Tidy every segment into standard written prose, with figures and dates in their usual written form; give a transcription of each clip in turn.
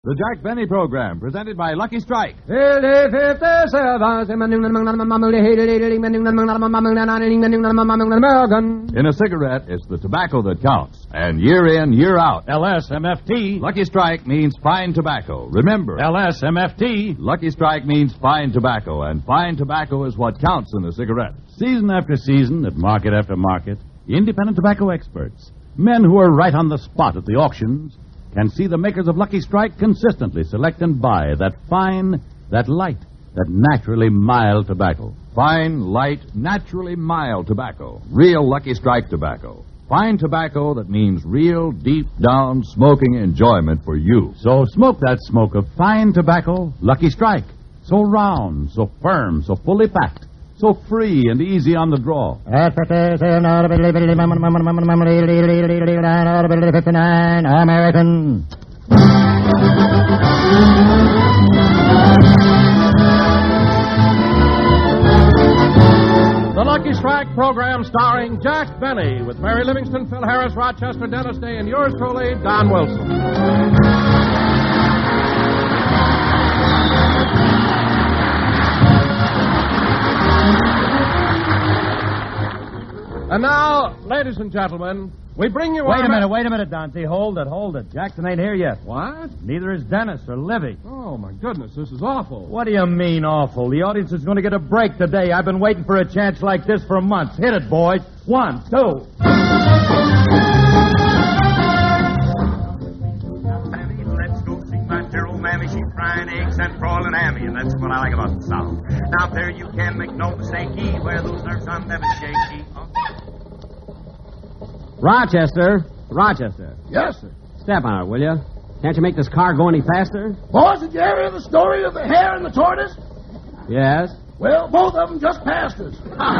The Jack Benny Program, presented by Lucky Strike. In a cigarette, it's the tobacco that counts. And year in, year out. LSMFT. Lucky Strike means fine tobacco. Remember, LSMFT. Lucky Strike means fine tobacco, and fine tobacco is what counts in a cigarette. Season after season, at market after market, independent tobacco experts, men who are right on the spot at the auctions, can see the makers of Lucky Strike consistently select and buy that fine, that light, that naturally mild tobacco. Fine, light, naturally mild tobacco. Real Lucky Strike tobacco. Fine tobacco that means real, deep-down smoking enjoyment for you. So smoke that smoke of fine tobacco, Lucky Strike. So round, so firm, so fully packed, so free and easy on the draw. American. The Lucky Strike program starring Jack Benny with Mary Livingston, Phil Harris, Rochester, Dennis Day, and yours truly, Don Wilson. And now, ladies and gentlemen, we bring you... Wait a minute, Dante. Hold it. Jackson ain't here yet. What? Neither is Dennis or Livy. Oh, my goodness, this is awful. What do you mean, awful? The audience is going to get a break today. I've been waiting for a chance like this for months. Hit it, boys. 1, 2. Let's go see my dear old mammy. She's frying eggs and broiling hammy, and that's what I like about the South. Now, there you can make no mistake, where those nerves are never shaky. Rochester. Yes, sir. Step on it, will you? Can't you make this car go any faster? Boys, did you ever hear the story of the hare and the tortoise? Yes. Well, both of them just passed us.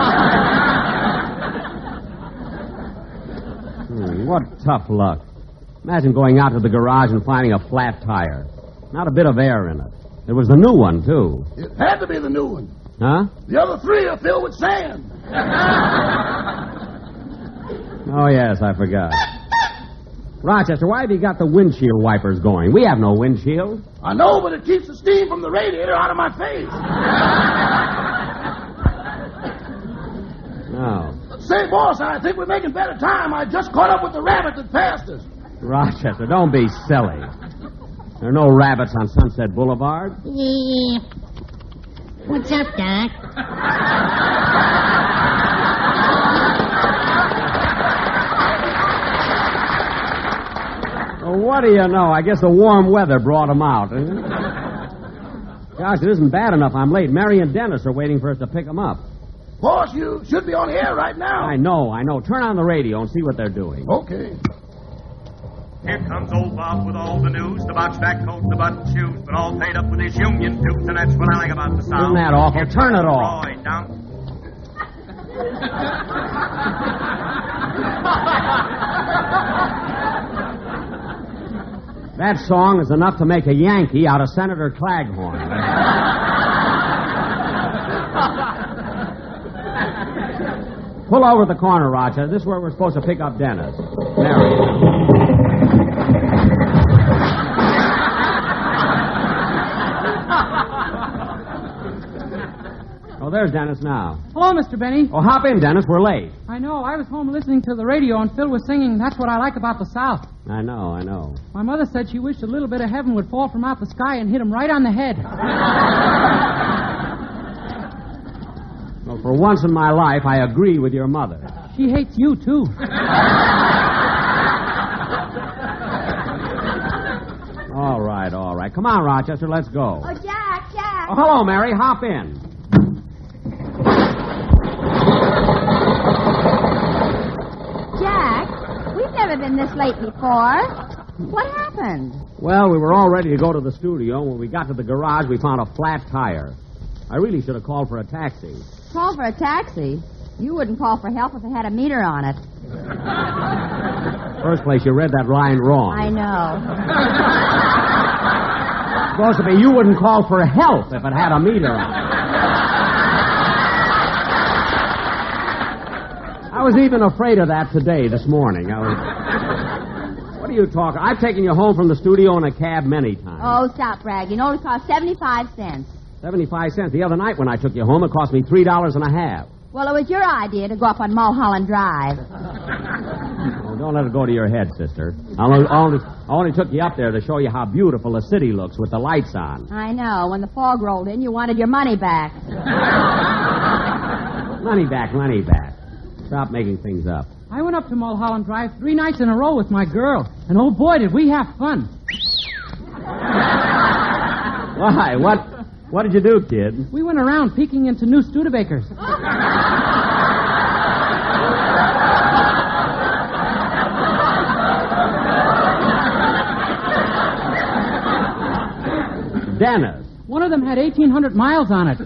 What tough luck. Imagine going out to the garage and finding a flat tire. Not a bit of air in it. It was the new one, too. It had to be the new one. Huh? The other three are filled with sand. Oh, yes, I forgot. Rochester, why have you got the windshield wipers going? We have no windshield. I know, but it keeps the steam from the radiator out of my face. No. Say, boss, I think we're making better time. I just caught up with the rabbit that passed us. Rochester, don't be silly. There are no rabbits on Sunset Boulevard. Yeah. What's up, Doc? Well, what do you know? I guess the warm weather brought them out. Gosh, it isn't bad enough I'm late. Mary and Dennis are waiting for us to pick them up. Boss, you should be on the air right now. I know. Turn on the radio and see what they're doing. Okay. Here comes old Bob with all the news, the box back coat, the button shoes, but all paid up with his union dues, and that's what I like about the South. Isn't that awful? Turn it off. Roy, down. That song is enough to make a Yankee out of Senator Claghorn. Pull over the corner, Roger. This is where we're supposed to pick up Dennis. Mary. Oh, there's Dennis now. Hello, Mr. Benny. Oh, hop in, Dennis. We're late. I know. I was home listening to the radio, and Phil was singing That's What I Like About the South. I know. My mother said she wished a little bit of heaven would fall from out the sky and hit him right on the head. Well, for once in my life, I agree with your mother. She hates you, too. All right. Come on, Rochester, let's go. Oh, Jack. Oh, hello, Mary. Hop in. Jack, we've never been this late before. What happened? Well, we were all ready to go to the studio. When we got to the garage, we found a flat tire. I really should have called for a taxi. Call for a taxi? You wouldn't call for help if it had a meter on it. First place, you read that line wrong. I know. It's supposed to be you wouldn't call for help if it had a meter on it. I was even afraid of that today, this morning. What are you talking? I've taken you home from the studio in a cab many times. Oh, stop bragging. It only cost 75 cents. 75 cents. The other night when I took you home, it cost me $3.50. Well, it was your idea to go up on Mulholland Drive. Oh, don't let it go to your head, sister. I only took you up there to show you how beautiful the city looks with the lights on. I know. When the fog rolled in, you wanted your money back. Money back, money back. Stop making things up. I went up to Mulholland Drive 3 nights in a row with my girl. And oh, boy, did we have fun. Why? What did you do, kid? We went around peeking into new Studebakers. Dennis. One of them had 1,800 miles on it.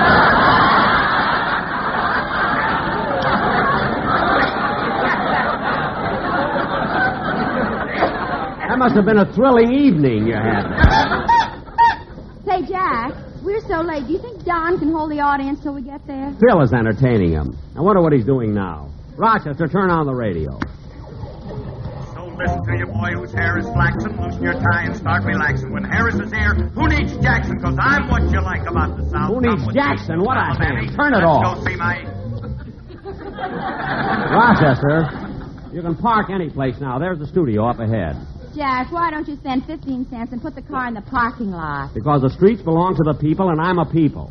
That must have been a thrilling evening you had. Say, Jack, we're so late. Do you think Don can hold the audience till we get there? Phil is entertaining him. I wonder what he's doing now. Rochester, turn on the radio. So listen to your boy whose hair is flaxen. Loosen your tie and start relaxing. When Harris is here, who needs Jackson? Because I'm what you like about the South. Who needs Jackson? What a ham. Turn it off. Go see my... Rochester, you can park any place now. There's the studio up ahead. Jack, why don't you spend 15 cents and put the car in the parking lot? Because the streets belong to the people, and I'm a people.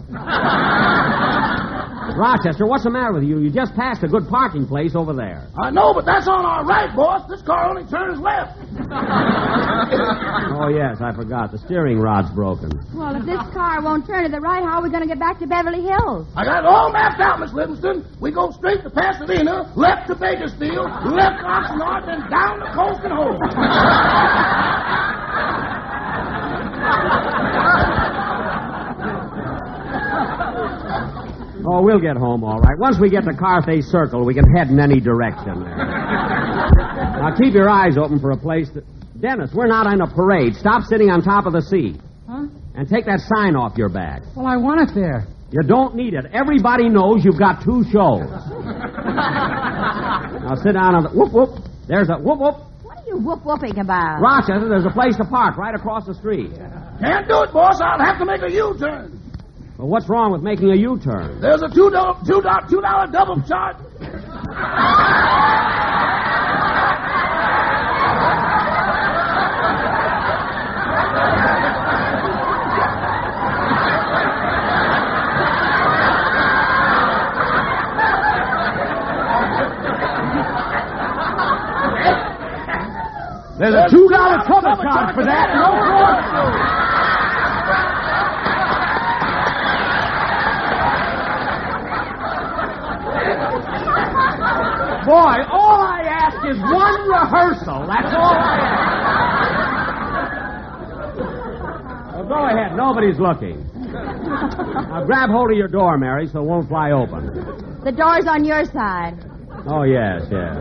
Rochester, what's the matter with you? You just passed a good parking place over there. I know, but that's on our right, boss. This car only turns left. Oh, yes, I forgot. The steering rod's broken. Well, if this car won't turn to the right, how are we going to get back to Beverly Hills? I got it all mapped out, Miss Livingston. We go straight to Pasadena, left to Bakersfield, left Oxnard, then down to Coast and Home. Oh, we'll get home all right. Once we get to Carthay Circle, we can head in any direction there. Now, keep your eyes open for a place that... Dennis, we're not in a parade. Stop sitting on top of the seat. Huh? And take that sign off your back. Well, I want it there. You don't need it. Everybody knows you've got 2 shows. Now, sit down on the... Whoop, whoop. There's a whoop, whoop. What are you whoop-whooping about? Rochester, there's a place to park right across the street. Can't do it, boss. I'll have to make a U-turn. Well, what's wrong with making a U-turn? There's a $2 double charge. There's a $2 trouble charge for that. No fraud. Boy, all I ask is one rehearsal. That's all I ask. Well, go ahead. Nobody's looking. Now, grab hold of your door, Mary, so it won't fly open. The door's on your side. Oh, yes, yes.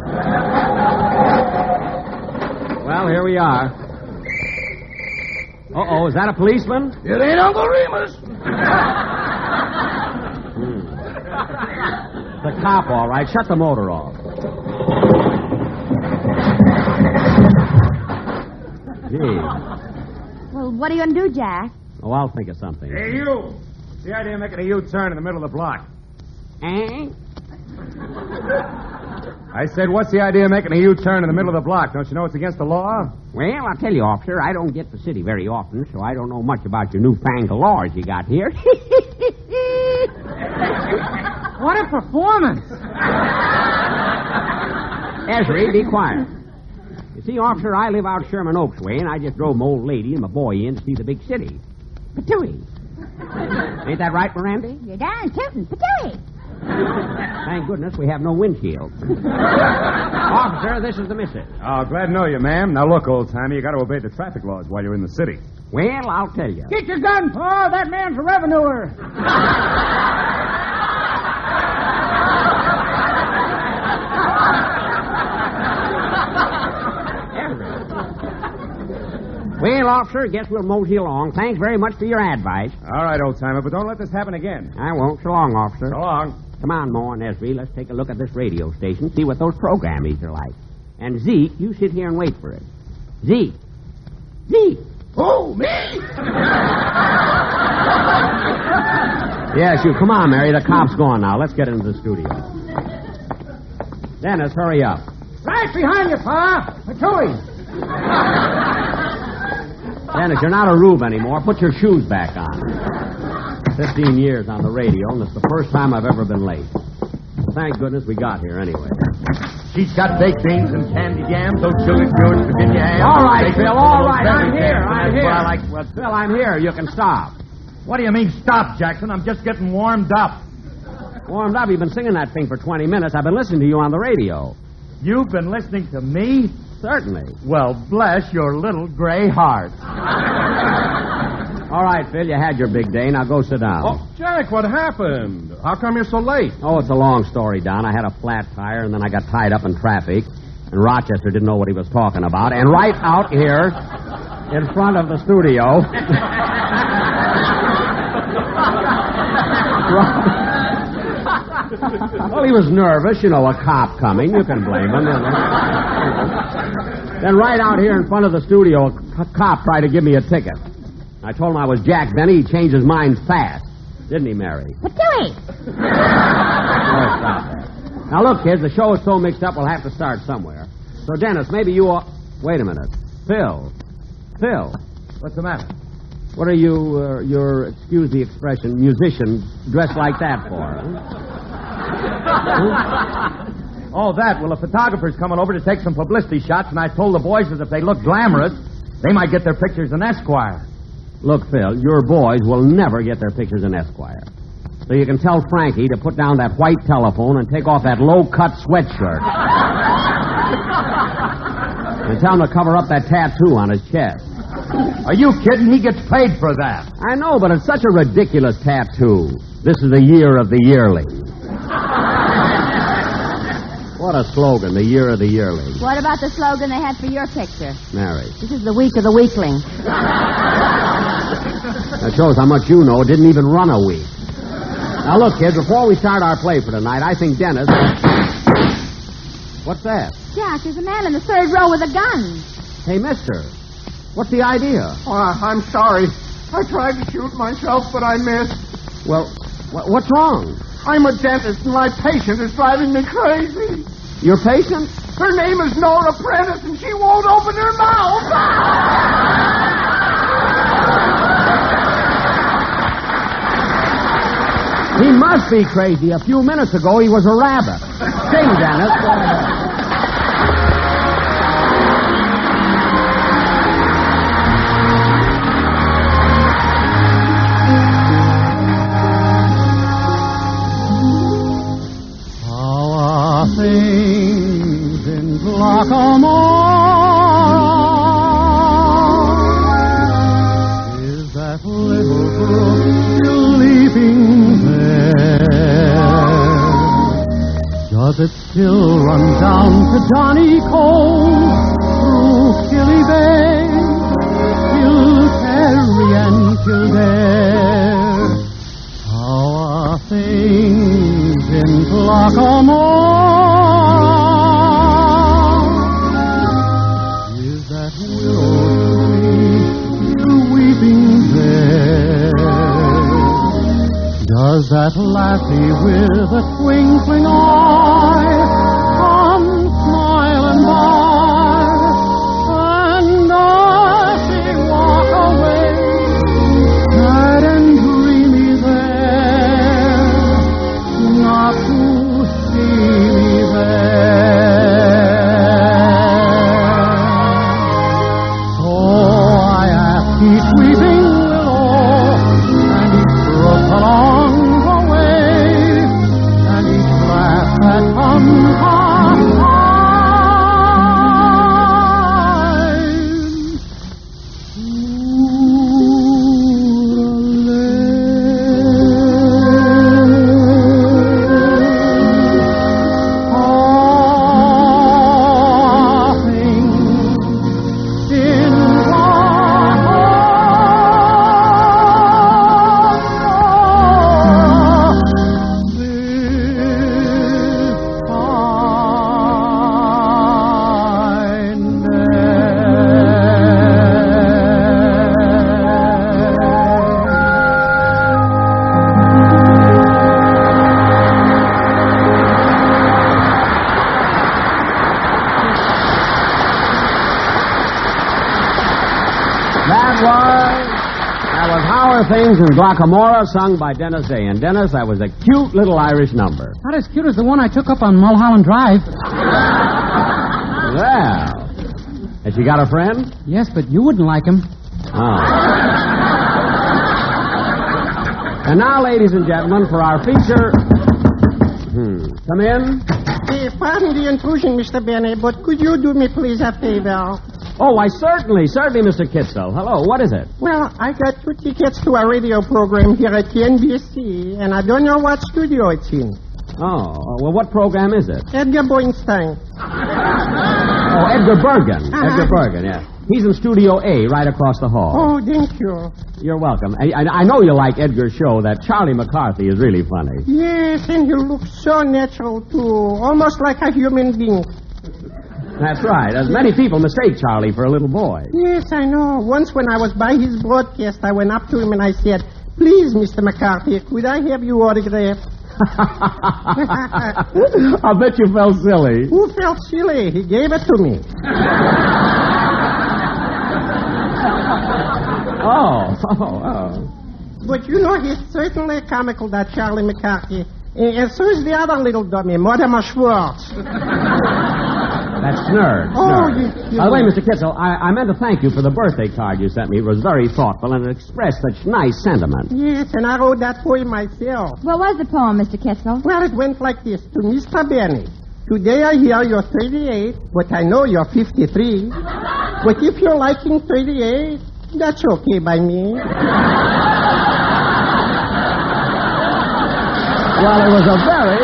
Well, here we are. Uh-oh, is that a policeman? It ain't Uncle Remus. The cop, all right. Shut the motor off. Gee. Well, what are you going to do, Jack? Oh, I'll think of something. Hey, you. What's the idea of making a U-turn in the middle of the block? Eh? I said, what's the idea of making a U-turn in the middle of the block? Don't you know it's against the law? Well, I'll tell you, officer, I don't get the city very often, so I don't know much about your newfangled laws you got here. What a performance. Esri, be quiet. You see, officer, I live out Sherman Oaks way, and I just drove my old lady and my boy in to see the big city. Patooey. Ain't that right, Miranda? You're darn tootin'. Patooey. Thank goodness we have no windshield. Officer, this is the missus. Oh, glad to know you, ma'am. Now, look, old-timer, you got to obey the traffic laws while you're in the city. Well, I'll tell you. Get your gun, Paul. That man's a revenuer. Well, officer, guess we'll mosey along. Thanks very much for your advice. All right, old-timer, but don't let this happen again. I won't. So long, officer. So long. Come on, Ma and Esri. Let's take a look at this radio station, see what those programs are like. And Zeke, you sit here and wait for it. Zeke. Zeke. Oh, me? Yes, you. Come on, Mary. The cop's gone now. Let's get into the studio. Dennis, hurry up. Right behind you, Pa. Machoey. Dennis, you're not a rube anymore. Put your shoes back on. 15 years on the radio, and it's the first time I've ever been late. Thank goodness we got here anyway. She's got baked beans and candy jams, those sugar cured Virginia hams. All right, Phil, all right. I'm here. That's what I like. Well, Phil, I'm here. You can stop. What do you mean, stop, Jackson? I'm just getting warmed up. Warmed up? You've been singing that thing for 20 minutes. I've been listening to you on the radio. You've been listening to me? Certainly. Well, bless your little gray heart. All right, Phil, you had your big day. Now go sit down. Oh, Jack, what happened? How come you're so late? Oh, it's a long story, Don. I had a flat tire, and then I got tied up in traffic, and Rochester didn't know what he was talking about. And right out here in front of the studio... Well, he was nervous. You know, a cop coming. You can blame him. Then right out here in front of the studio, a cop tried to give me a ticket. I told him I was Jack Benny. He changed his mind fast. Didn't he, Mary? Patooey! Oh, stop that. Now, look, kids, the show is so mixed up, we'll have to start somewhere. So, Dennis, maybe you ought... Wait a minute. Phil. What's the matter? What are you, your, excuse the expression, musician dressed like that for? Huh? Oh, that. Well, a photographer's coming over to take some publicity shots, and I told the boys that if they look glamorous, they might get their pictures in Esquire. Look, Phil, your boys will never get their pictures in Esquire. So you can tell Frankie to put down that white telephone and take off that low-cut sweatshirt. And tell him to cover up that tattoo on his chest. Are you kidding? He gets paid for that. I know, but it's such a ridiculous tattoo. This is the year of the yearling. What a slogan, the year of the yearling. What about the slogan they had for your picture? Mary. This is the week of the weakling. That shows how much you know. It didn't even run a week. Now, look, kids, before we start our play for tonight, I think Dennis... What's that? Jack, there's a man in the third row with a gun. Hey, mister, what's the idea? Oh, I'm sorry. I tried to shoot myself, but I missed. Well, what's wrong? I'm a dentist, and my patient is driving me crazy. Your patient? Her name is Nora Prentice, and she won't open her mouth. He must be crazy. A few minutes ago, he was a rabbit. Sing, Dennis. How are things in Glockamore? Is that little brook still leaping there? Does it still run down to Donny Cove, through Killy Bay, Kilterry and Kildare? How are things in Glockamore? Is that willow tree still weeping there? Does that lassie with a twinkling eye come smiling by? And does she walk away sad and dreamy there, not to see me there? So I ask each weeping willow and each brook along the way, and each laugh that comes That was How Are Things in Glockamora, sung by Dennis Day. And Dennis, that was a cute little Irish number. Not as cute as the one I took up on Mulholland Drive. Well, has she got a friend? Yes, but you wouldn't like him. Oh. And now, ladies and gentlemen, for our feature... Come in. Pardon the intrusion, Mr. Benny, but could you do me, please, a favor? Oh, why, certainly, Mr. Kitzel. Hello, what is it? Well, I got 2 tickets to a radio program here at NBC, and I don't know what studio it's in. Oh, well, what program is it? Edgar Borenstein. Oh, Edgar Bergen. Edgar Bergen, yeah. He's in Studio A, right across the hall. Oh, thank you. You're welcome. I know you like Edgar's show. That Charlie McCarthy is really funny. Yes, and you look so natural, too. Almost like a human being. That's right. As many people mistake Charlie for a little boy. Yes, I know. Once when I was by his broadcast, I went up to him and I said, "Please, Mr. McCarthy, could I have your autograph?" I bet you felt silly. Who felt silly? He gave it to me. Oh. But you know, he's certainly comical, that Charlie McCarthy. And so is the other little dummy, Mortimer Schwartz. That's Nerd. Oh, Nerd. By the way, Mr. Kitzel, I meant to thank you for the birthday card you sent me. It was very thoughtful and it expressed such nice sentiment. Yes, and I wrote that poem myself. What was the poem, Mr. Kitzel? Well, it went like this. To Mr. Benny. Today I hear you're 38, but I know you're 53. But if you're liking 38, that's okay by me. Well, it was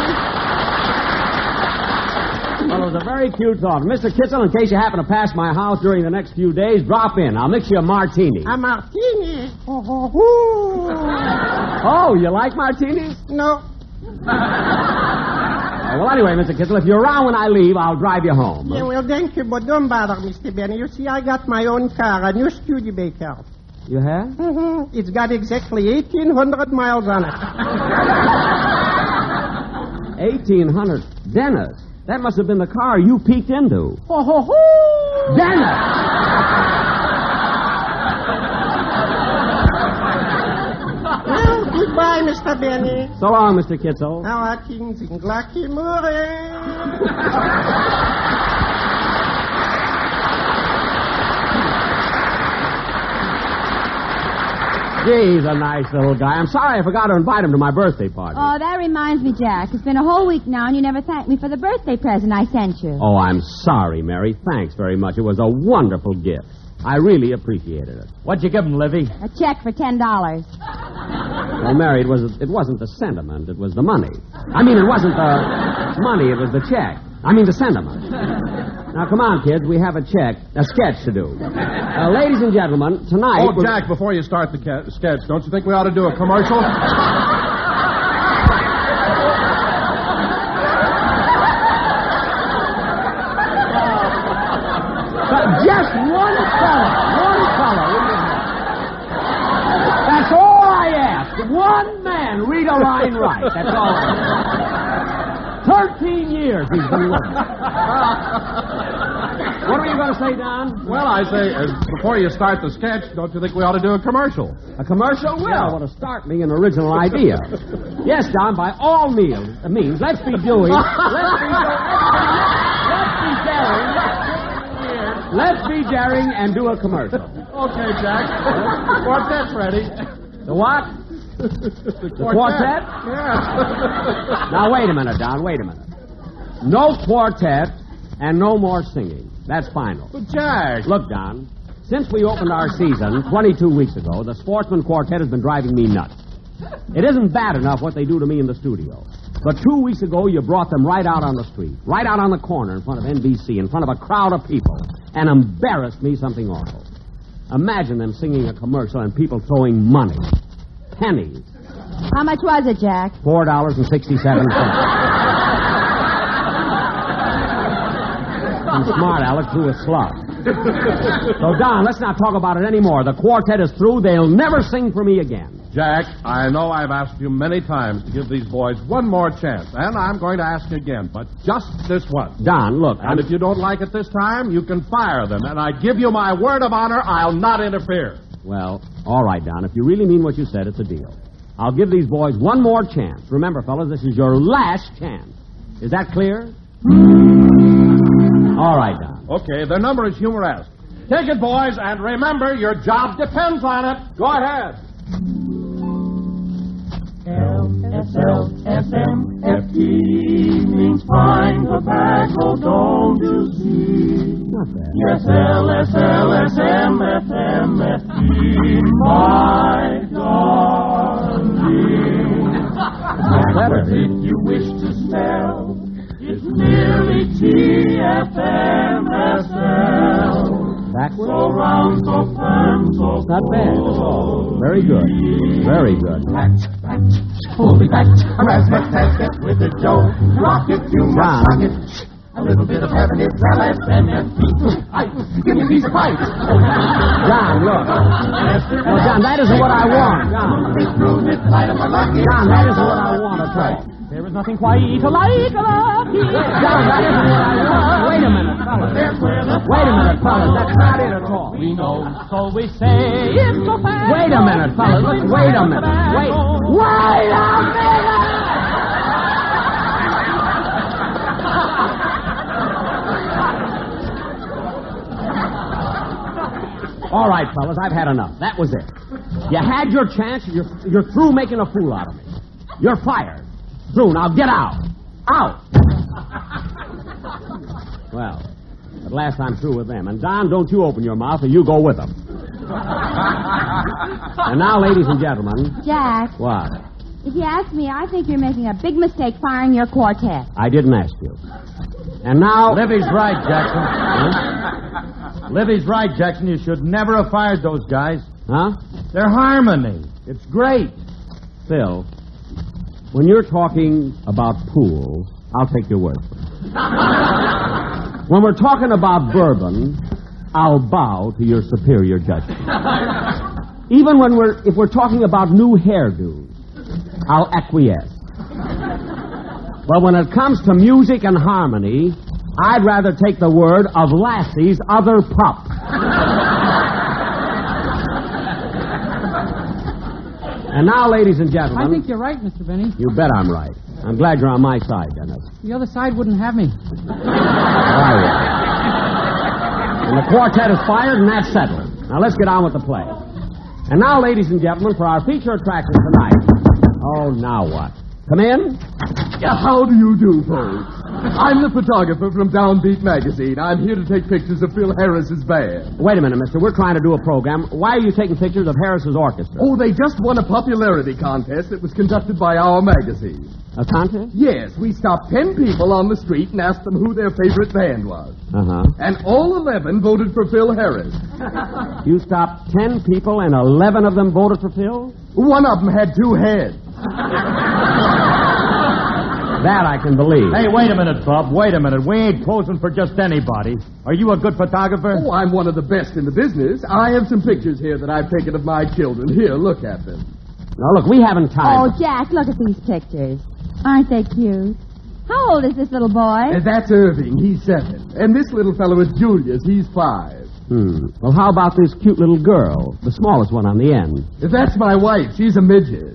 a very cute thought. Mr. Kitzel, in case you happen to pass my house during the next few days, drop in. I'll mix you a martini. A martini? Oh, you like martinis? No. Well, anyway, Mr. Kitzel, if you're around when I leave, I'll drive you home. Yeah, well, thank you, but don't bother, Mr. Benny. You see, I got my own car, a new Studebaker. You have? Mm-hmm. It's got exactly 1,800 miles on it. 1,800? Dennis, that must have been the car you peeked into. Dennis! Well, goodbye, Mr. Benny. So long, Mr. Kitzel. How are things in Glockamora? He's a nice little guy. I'm sorry I forgot to invite him to my birthday party. Oh, that reminds me, Jack. It's been a whole week now, and you never thanked me for the birthday present I sent you. Oh, I'm sorry, Mary. Thanks very much. It was a wonderful gift. I really appreciated it. What'd you give him, Livy? A check for $10. Well, Mary, it wasn't the sentiment. It was the money. I mean, it wasn't the money. It was the check. I mean, the sentiment. Now, come on, kids. We have a sketch to do. Ladies and gentlemen, tonight... Oh, Jack, before you start the sketch, don't you think we ought to do a commercial? Just one color. That's all I ask. One man read a line right. That's all I ask. 13 years he's been with me. What were you going to say, Don? Well, I say, before you start the sketch, don't you think we ought to do a commercial? A commercial? Well, to start me an original idea. Yes, Don, by all means, let's be daring. Let's be daring and do a commercial. Okay, Jack. Quartet's ready. The what? The quartet? Yeah. Now, wait a minute, Don. Wait a minute. No quartet and no more singing. That's final. But, Jack. Look, Don, since we opened our season 22 weeks ago, the Sportsman Quartet has been driving me nuts. It isn't bad enough what they do to me in the studio. But 2 weeks ago, you brought them right out on the street, right out on the corner in front of NBC, in front of a crowd of people, and embarrassed me something awful. Imagine them singing a commercial and people throwing money. Pennies. How much was it, Jack? $4.67. I'm smart, Alex, who is slug. So, Don, let's not talk about it anymore. The quartet is through. They'll never sing for me again. Jack, I know I've asked you many times to give these boys one more chance, and I'm going to ask you again, but just this once. Don, look. And if you don't like it this time, you can fire them, and I give you my word of honor, I'll not interfere. Well, all right, Don. If you really mean what you said, it's a deal. I'll give these boys one more chance. Remember, fellas, this is your last chance. Is that clear? All right, Don. Okay, their number is humoresque. Take it, boys, and remember, your job depends on it. Go ahead. L-S-L-S-M-F-T means fine tobacco, don't you see? Not bad. Yes, L-S-L-S-M-F-M-F-T, my darling. But if you wish to spell, it's merely T-F-M-S-L. Backwards? So round, so firm, so Not bad at all. Very good. Very good. Hold it back, razzmatazz with the dough. Rock it, you must rock it. A little bit of heaven is LSMFT. Give me a piece of pipe. John, look. Well, John, that isn't what I want. John, that isn't what I want at all. There is nothing quite like a lucky. John, that isn't what I want. Wait a minute, fellas. That's not it at all. We know, so we say it's so fast. Wait a minute, fellas. Wait a minute. Wait a minute! All right, fellas, I've had enough. That was it. You had your chance. You're through making a fool out of me. You're fired. Through. Now get out. Out. Well, at last I'm through with them. And Don, don't you open your mouth or you go with them. And now, ladies and gentlemen. Jack, What? if you ask me, I think you're making a big mistake firing your quartet. I didn't ask you. And now... Livy's right, Jackson. Livy's right, Jackson. You should never have fired those guys. Huh? They're harmony. It's great. Phil, when you're talking about pool, I'll take your word for it. When we're talking about bourbon, I'll bow to your superior judgment. Even if we're talking about new hairdos, I'll acquiesce. But when it comes to music and harmony, I'd rather take the word of Lassie's other pup. And now, ladies and gentlemen... I think you're right, Mr. Benny. You bet I'm right. I'm glad you're on my side, Dennis. The other side wouldn't have me. All right. And the quartet is fired, and that's settled. Now, let's get on with the play. And now, ladies and gentlemen, for our feature attraction tonight... Oh, now what? Come in. How do you do, folks? I'm the photographer from Downbeat Magazine. I'm here to take pictures of Phil Harris's band. Wait a minute, mister. We're trying to do a program. Why are you taking pictures of Harris's orchestra? Oh, they just won a popularity contest that was conducted by our magazine. A contest? Yes, we stopped 10 people on the street and asked them who their favorite band was. Uh-huh. And all 11 voted for Phil Harris. You stopped 10 people and 11 of them voted for Phil? One of them had 2 heads. That I can believe. Hey, wait a minute, Bub. Wait a minute. We ain't posing for just anybody. Are you a good photographer? Oh, I'm one of the best in the business. I have some pictures here that I've taken of my children. Here, look at them. Now, look, we haven't time. Oh, Jack, look at these pictures. Aren't they cute? How old is this little boy? That's Irving. He's 7. And this little fellow is Julius. He's 5. Well, how about this cute little girl, the smallest one on the end? That's my wife. She's a midget.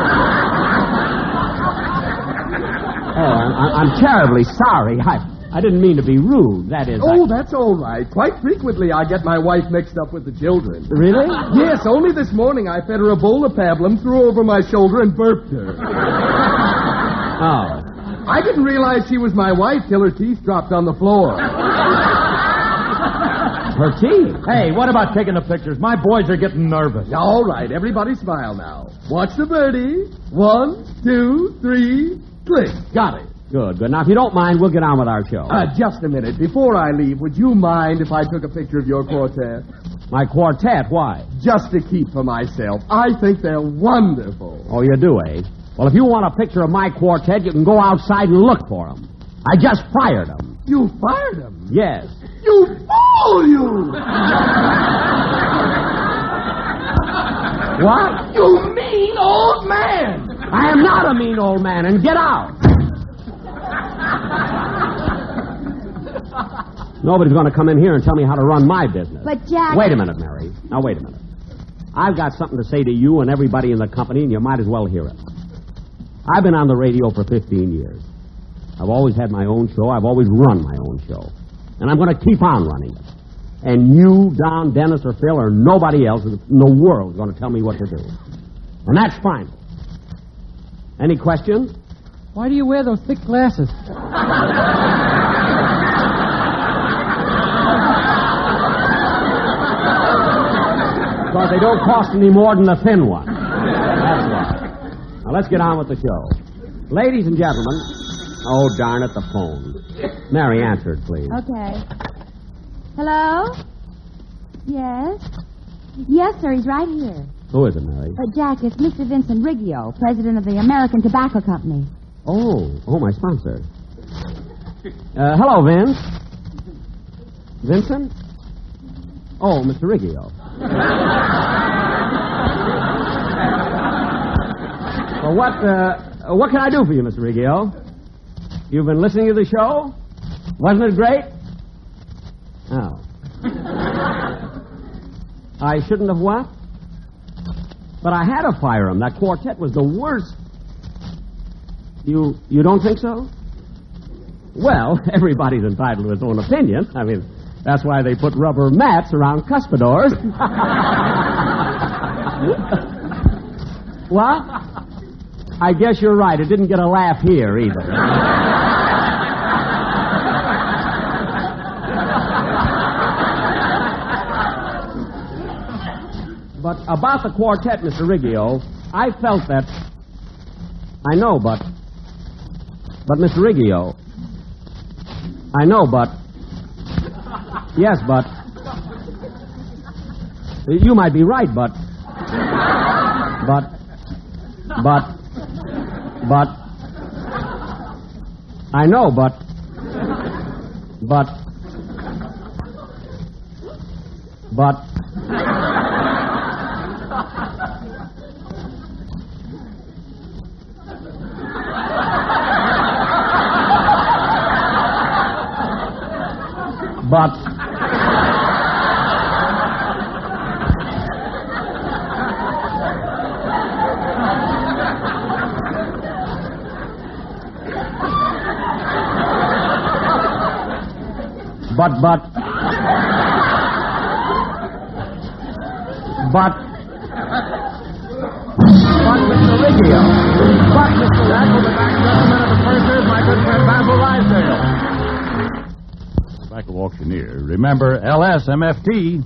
Oh, I'm terribly sorry. I didn't mean to be rude. That is... That's all right. Quite frequently, I get my wife mixed up with the children. Really? Yes, only this morning I fed her a bowl of pablum, threw over my shoulder, and burped her. Oh. I didn't realize she was my wife till her teeth dropped on the floor. Her teeth? Hey, what about taking the pictures? My boys are getting nervous. All right, everybody smile now. Watch the birdie. 1, 2, 3, click. Got it. Good. Now, if you don't mind, we'll get on with our show. Just a minute. Before I leave, would you mind if I took a picture of your quartet? My quartet? Why? Just to keep for myself. I think they're wonderful. Oh, you do, eh? Well, if you want a picture of my quartet, you can go outside and look for them. I just fired them. You fired them? Yes. You fool, you! What? You mean old man! I am not a mean old man, and get out. Nobody's going to come in here and tell me how to run my business. But, Jack... Wait a minute, Mary. Now, wait a minute. I've got something to say to you and everybody in the company, and you might as well hear it. I've been on the radio for 15 years. I've always had my own show. I've always run my own show. And I'm going to keep on running it. And you, Don, Dennis, or Phil, or nobody else in the world is going to tell me what to do. And that's final. Any questions? Why do you wear those thick glasses? Because they don't cost any more than a thin one. That's why. Now, let's get on with the show. Ladies and gentlemen... Oh, darn it, the phone. Mary, answer it, please. Okay. Hello? Yes? Yes, sir, he's right here. Who is it, Mary? Jack, it's Mr. Vincent Riggio, president of the American Tobacco Company. Oh, my sponsor. Hello, Vince. Vincent? Oh, Mr. Riggio. Well, what can I do for you, Mr. Riggio? You've been listening to the show? Wasn't it great? Oh. I shouldn't have what? But I had to fire him. That quartet was the worst. You don't think so? Well, everybody's entitled to his own opinion. I mean, that's why they put rubber mats around cuspidors. What? I guess you're right. It didn't get a laugh here either. But about the quartet, Mr. Riggio, I felt that... I know, but... But, Mr. Riggio... I know, but... Yes, but... You might be right, but... But... I know, but... Mr. Riggio. But, Mr. Rack, will be back gentlemen of the Pursers, my good friend Basil Rysdale. Tobacco auctioneer. Remember, LSMFT.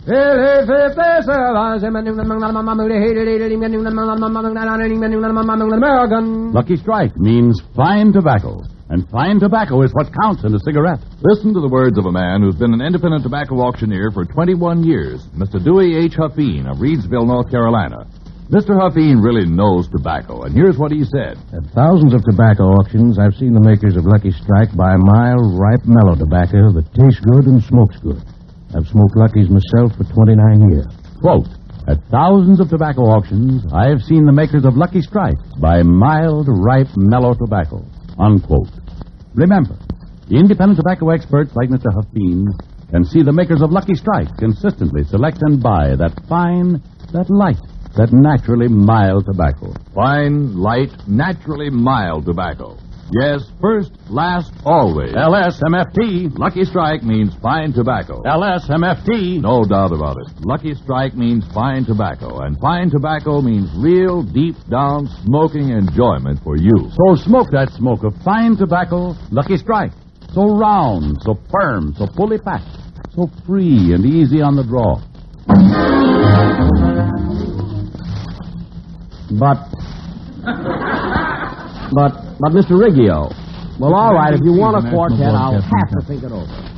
Lucky Strike means fine tobacco. And fine tobacco is what counts in a cigarette. Listen to the words of a man who's been an independent tobacco auctioneer for 21 years, Mr. Dewey H. Huffine of Reedsville, North Carolina. Mr. Huffine really knows tobacco, and here's what he said. At thousands of tobacco auctions, I've seen the makers of Lucky Strike buy mild, ripe, mellow tobacco that tastes good and smokes good. I've smoked Lucky's myself for 29 years. Quote, at thousands of tobacco auctions, I have seen the makers of Lucky Strike buy mild, ripe, mellow tobacco. Unquote. Remember, independent tobacco experts like Mr. Huffine can see the makers of Lucky Strike consistently select and buy that fine, that light, that naturally mild tobacco. Fine, light, naturally mild tobacco. Yes, first, last, always. LSMFT. Lucky Strike means fine tobacco. LSMFT. No doubt about it. Lucky Strike means fine tobacco, and fine tobacco means real, deep-down smoking enjoyment for you. So smoke that smoke of fine tobacco, Lucky Strike. So round, so firm, so fully packed, so free and easy on the draw. But, Mr. Riggio, well, all right, if you want a quartet, I'll have to think it over.